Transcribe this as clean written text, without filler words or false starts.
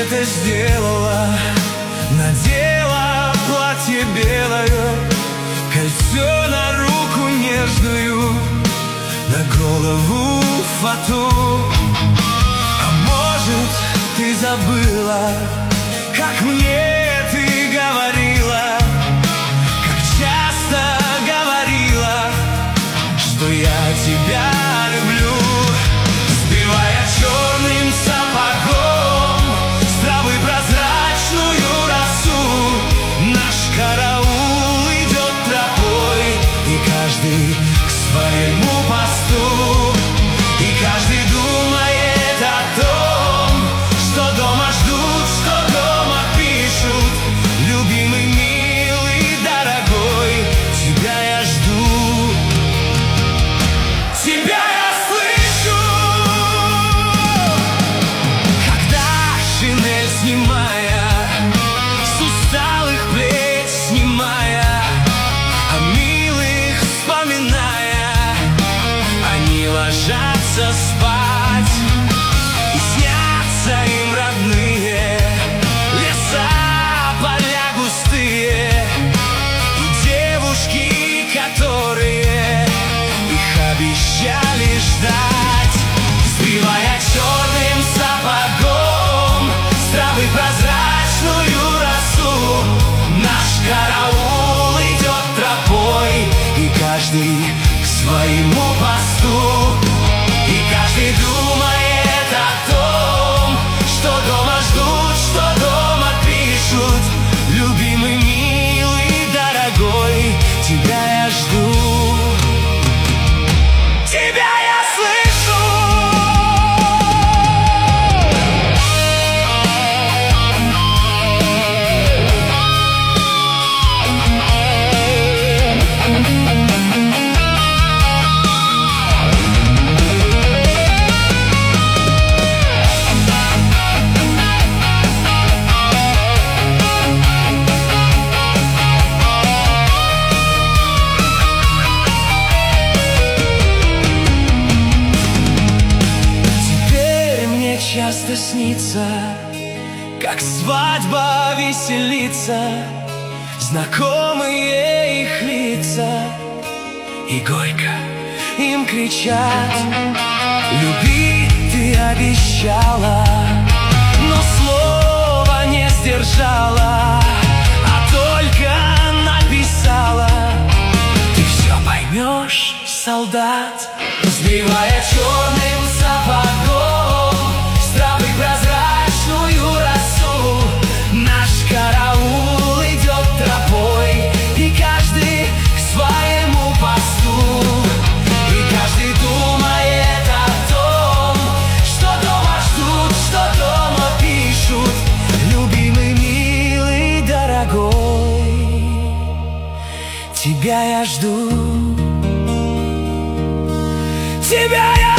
это сделала? Надела платье белое, кольцо на руку нежную, на голову фату. А может, ты забыла, как мне ты говорила, как часто говорила, что я тебя люблю. Сбивая черным сапогом с травы прозрачную росу, наш караул идет тропой, и каждый к своему посту, и каждый думает о том, что дома ждут, что дома пишут. Любимый, милый, дорогой, тебя я жду, тебя я слышу. Когда шинель снимая, с усталых плеч снимая, о милых вспоминая, они ложатся спать, и снятся им родные леса, поля густые, и девушки, которые их обещали ждать. Сбивая черным сапогом с травы прозрачную росу, наш караул идет тропой, и каждый к своему посту, и каждый думает о том, что дома ждут, что дома пишут. Любимый, милый, дорогой, тебя я жду, тебя я слышу. Часто снится, как свадьба веселится, знакомые их лица, и горько им кричат: люби ты обещала, но слова не сдержала, а только написала. Ты все поймешь, солдат. Сбивая черным сапогом с травы прозрачную росу, наш караул идет тропой, и каждый к своему посту, и каждый думает о том, что дома ждут, что дома пишут. Любимый, милый, дорогой, тебя я жду, тебя я